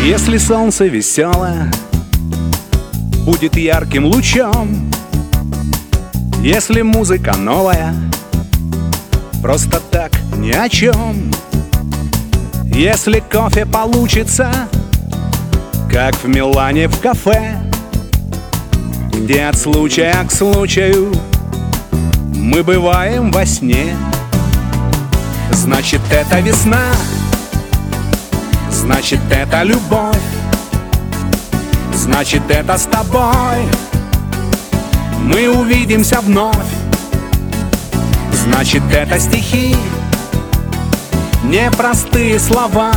Если солнце веселое будет ярким лучом, если музыка новая просто так ни о чем, если кофе получится, как в Милане в кафе, где от случая к случаю мы бываем во сне, значит, это весна, значит, это любовь, значит, это с тобой мы увидимся вновь. Значит, это стихи, непростые слова,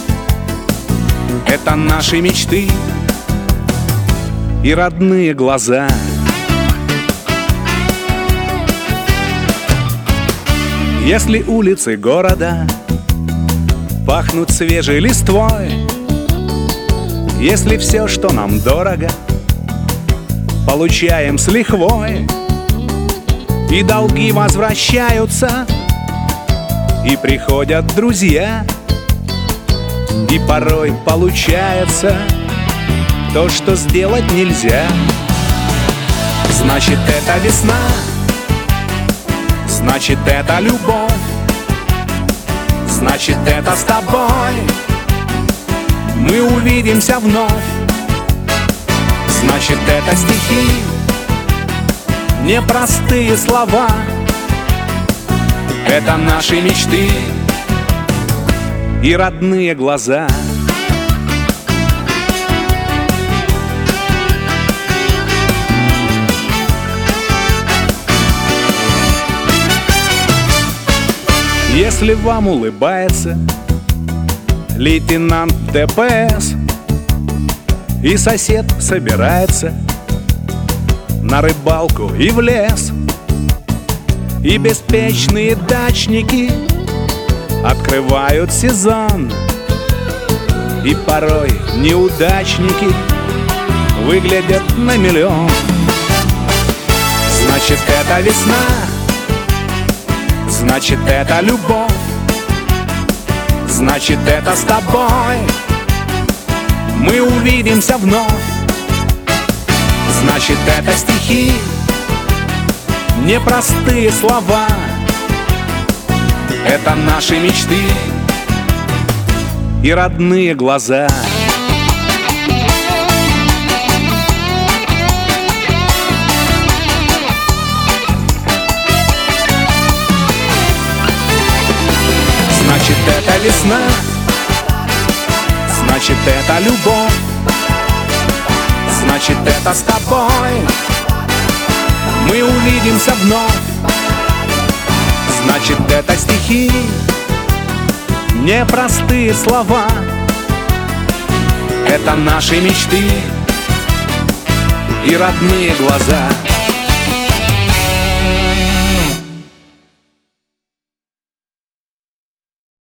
это наши мечты и родные глаза. Если улицы города пахнут свежей листвой, если все, что нам дорого, получаем с лихвой, и долги возвращаются, и приходят друзья, и порой получается то, что сделать нельзя, значит, это весна, значит, это любовь, значит, это с тобой мы увидимся вновь. Значит, это стихи, непростые слова, это наши мечты и родные глаза. Если вам улыбается лейтенант ДПС, и сосед собирается на рыбалку и в лес, и беспечные дачники открывают сезон, и порой неудачники выглядят на миллион, значит, это весна, значит, это любовь, значит, это с тобой мы увидимся вновь. Значит, это стихи, непростые слова, это наши мечты и родные глаза. Значит, это весна, значит, это любовь, значит, это с тобой мы увидимся вновь. Значит, это стихи, непростые слова, это наши мечты и родные глаза.